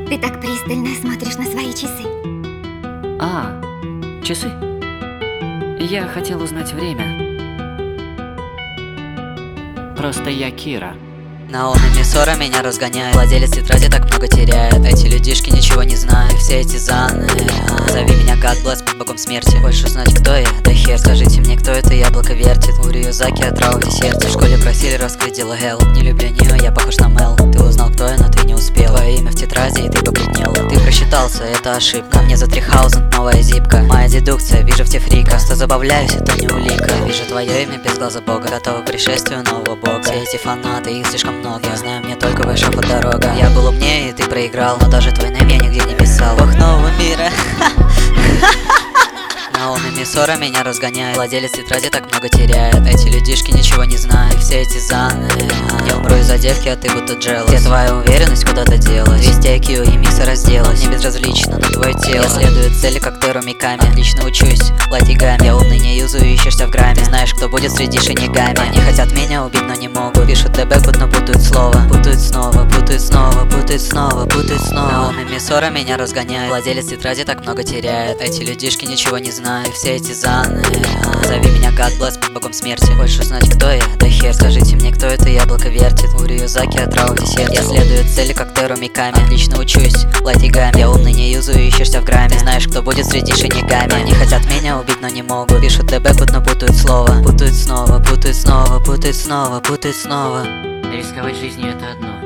Ты так пристально смотришь на свои часы. А, часы? Я хотел узнать время. Просто я Кира. Наоми Мисора меня разгоняет. Владелец тетради так много теряет. Эти людишки ничего не знают. Все эти заны. Зови меня God Bless под богом смерти. Хочешь узнать, кто я? Да хер. Скажите мне, кто это яблоко вертит. У Рюзаки отрава в десерте. В школе просили раскрыть дело Hell. Не люблю нее, я похож на Мел. Ты узнал, кто я, но ты не успел. Твое имя в тетради, и ты побледнел. Ты просчитался, это ошибка. Мне за 3000 новая зипка. Моя дедукция, вижу в те фрика. Просто забавляюсь, это не улика. Вижу твое имя без глаза бога. Готова к пришествию нового бога. Все эти фанаты, их слишком много. Я знаю, мне только вышла под дорога. Я был умнее, и ты проиграл. Но даже твой нейм я нигде не писал. Бог нового мира. Наоми Мисора меня разгоняет. Владелец тетради так много теряет. Эти людишки ничего не знают. Все эти заны. Я умру из-за девки, а ты будто джелос. Где твоя уверенность куда-то делась? 200 IQ и микса разделась. Мне безразлично на твое тело. Я следую цели, как ты Румиками. Отлично учусь, латигами. Я умный не юзаю, ищешься в грамме. Знаешь, кто будет среди шинигами. Они хотят меня убить, но не могут. Пишут ДБ, но путают слово. Путают снова, путают снова, путают снова, путают снова. Наоми Мисора меня разгоняет. Владелец тетради так много теряет. Эти людишки ничего не знают. Все эти заны. Зови меня God Bless под богом смерти. Хочешь узнать, кто я? Да хер. Скажите мне, кто это яблоко вертит. У Рюзаки отрава в десерте. Я следую цели, как ты Румиками. Отлично учусь, латигами. Я умный не юзаю, ищешься в грамме. Знаешь, кто будет среди шинигами. Они хотят меня убить, но не могут. Пишут ДБ, но путают слово. Путают снова, путают снова, путают снова, путают снова. Рисковать жизнью — это одно.